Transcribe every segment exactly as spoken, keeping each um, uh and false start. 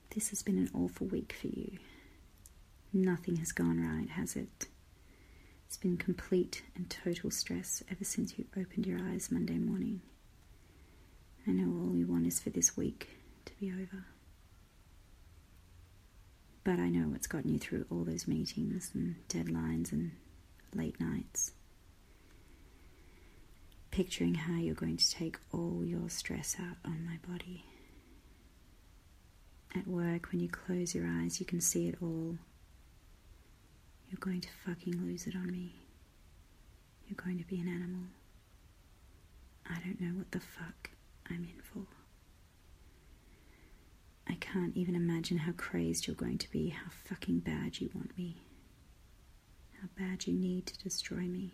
This has been an awful week for you. Nothing has gone right, has it? It's been complete and total stress ever since you opened your eyes Monday morning. I know all you want is for this week to be over. But I know what's gotten you through all those meetings and deadlines and late nights. Picturing how you're going to take all your stress out on my body. At work, when you close your eyes, you can see it all. You're going to fucking lose it on me. You're going to be an animal. I don't know what the fuck I'm in for. I can't even imagine how crazed you're going to be, how fucking bad you want me. How bad you need to destroy me.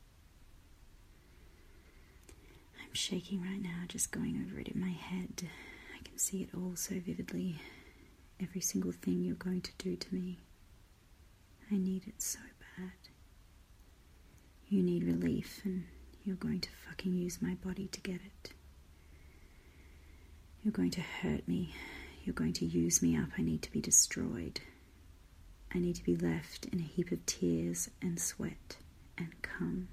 I'm shaking right now, just going over it in my head. I can see it all so vividly. Every single thing you're going to do to me. I need it so bad. You need relief, and you're going to fucking use my body to get it. You're going to hurt me. You're going to use me up. I need to be destroyed. I need to be left in a heap of tears and sweat and cum.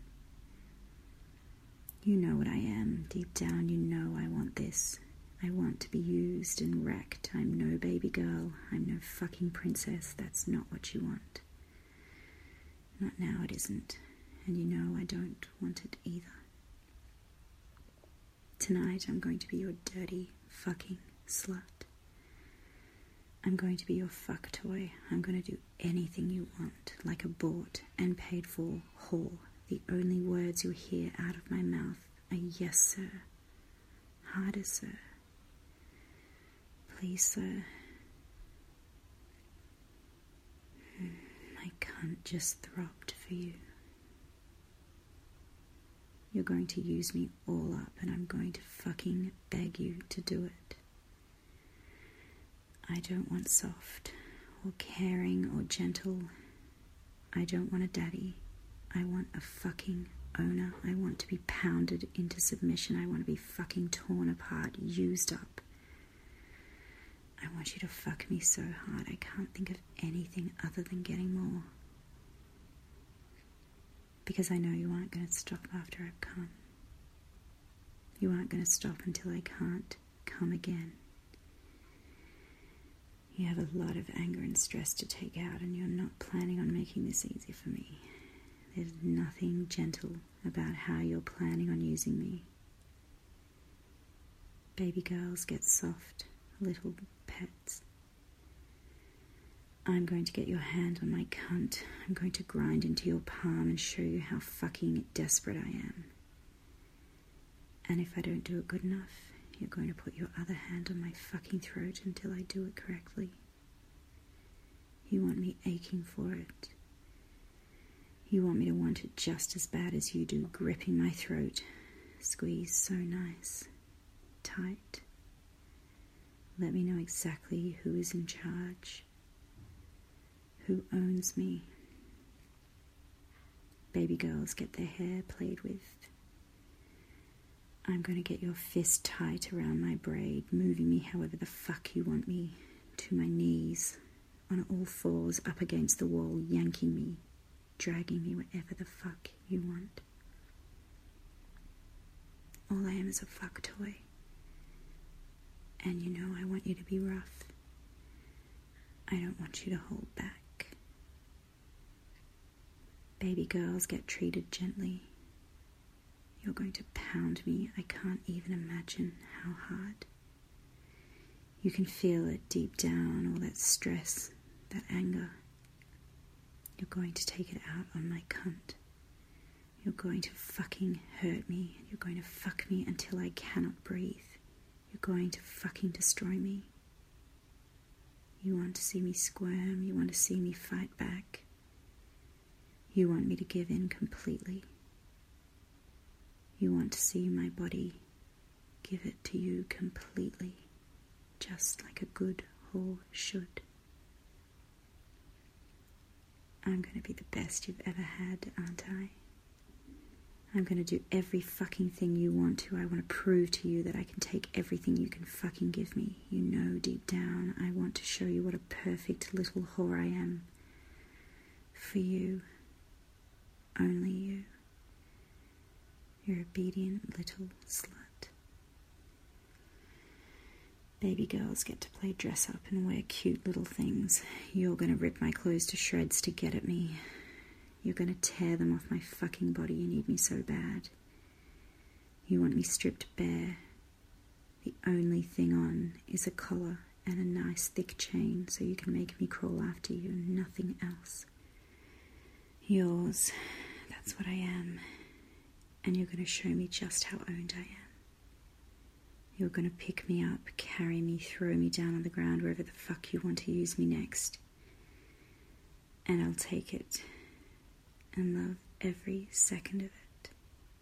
You know what I am. Deep down, you know I want this. I want to be used and wrecked. I'm no baby girl. I'm no fucking princess. That's not what you want. Not now, it isn't. And you know I don't want it either. Tonight I'm going to be your dirty fucking slut. I'm going to be your fuck toy. I'm going to do anything you want, like a bought and paid for whore. The only words you'll hear out of my mouth are yes, sir. Harder, sir. Please, sir. My cunt just throbbed for you. You're going to use me all up, and I'm going to fucking beg you to do it. I don't want soft, or caring, or gentle. I don't want a daddy. I want a fucking owner. I want to be pounded into submission. I want to be fucking torn apart, used up. I want you to fuck me so hard I can't think of anything other than getting more. Because I know you aren't going to stop after I've come. You aren't going to stop until I can't come again. You have a lot of anger and stress to take out, and you're not planning on making this easy for me. There's nothing gentle about how you're planning on using me. Baby girls get soft, little pets. I'm going to get your hand on my cunt. I'm going to grind into your palm and show you how fucking desperate I am. And if I don't do it good enough, you're going to put your other hand on my fucking throat until I do it correctly. You want me aching for it. You want me to want it just as bad as you do, gripping my throat. Squeeze so nice. Tight. Let me know exactly who is in charge. Who owns me. Baby girls get their hair played with. I'm going to get your fist tight around my braid, moving me however the fuck you want me, to my knees, on all fours, up against the wall, yanking me, dragging me wherever the fuck you want. All I am is a fuck toy. And you know I want you to be rough. I don't want you to hold back. Baby girls get treated gently. You're going to pound me. I can't even imagine how hard. You can feel it deep down, all that stress, that anger. You're going to take it out on my cunt. You're going to fucking hurt me. You're going to fuck me until I cannot breathe. You're going to fucking destroy me. You want to see me squirm. You want to see me fight back. You want me to give in completely. You want to see my body give it to you completely, just like a good whore should. I'm going to be the best you've ever had, aren't I? I'm going to do every fucking thing you want to. I want to prove to you that I can take everything you can fucking give me. You know deep down I want to show you what a perfect little whore I am. For you. Only you. Your obedient little slut. Baby girls get to play dress up and wear cute little things. You're going to rip my clothes to shreds to get at me. You're going to tear them off my fucking body. You need me so bad. You want me stripped bare. The only thing on is a collar and a nice thick chain so you can make me crawl after you and nothing else. Yours. That's what I am. And you're going to show me just how owned I am. You're going to pick me up, carry me, throw me down on the ground wherever the fuck you want to use me next. And I'll take it and love every second of it.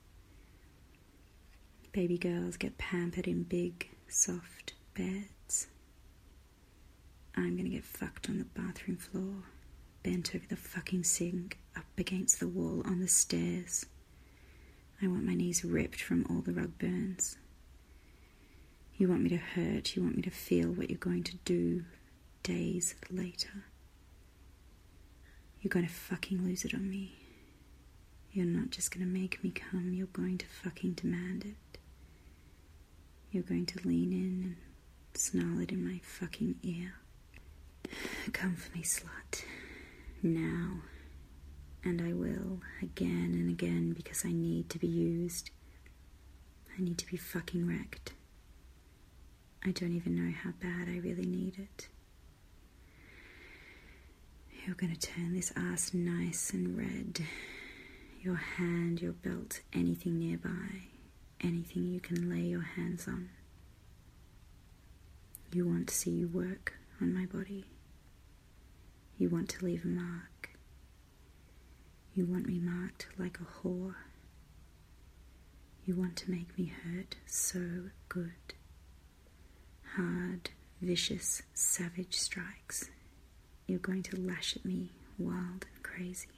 Baby girls get pampered in big, soft beds. I'm going to get fucked on the bathroom floor, bent over the fucking sink, up against the wall on the stairs. I want my knees ripped from all the rug burns. You want me to hurt, you want me to feel what you're going to do days later. You're going to fucking lose it on me. You're not just going to make me come, you're going to fucking demand it. You're going to lean in and snarl it in my fucking ear. Come for me, slut. Now. And I will, again and again, because I need to be used. I need to be fucking wrecked. I don't even know how bad I really need it. You're going to turn this ass nice and red. Your hand, your belt, anything nearby. Anything you can lay your hands on. You want to see you work on my body. You want to leave a mark. You want me marked like a whore. You want to make me hurt so good. Hard, vicious, savage strikes. You're going to lash at me, wild and crazy.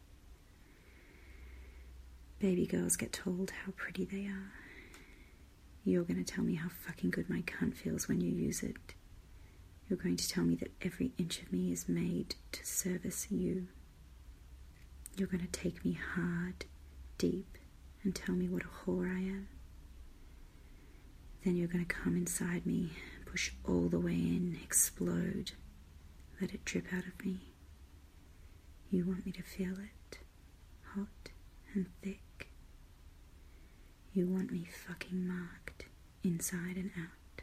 Baby girls get told how pretty they are. You're going to tell me how fucking good my cunt feels when you use it. You're going to tell me that every inch of me is made to service you. You're going to take me hard, deep, and tell me what a whore I am. Then you're going to come inside me, push all the way in, explode, let it drip out of me. You want me to feel it, hot and thick. You want me fucking marked, inside and out.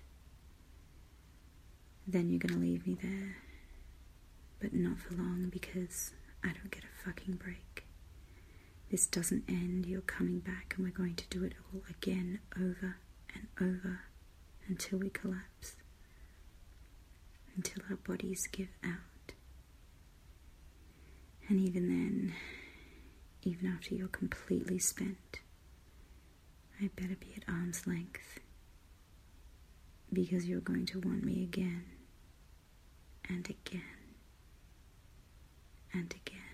Then you're going to leave me there, but not for long because I don't get a fucking break. This doesn't end, you're coming back and we're going to do it all again, over and over, until we collapse, until our bodies give out. And even then, even after you're completely spent, I better be at arm's length, because you're going to want me again, and again, and again.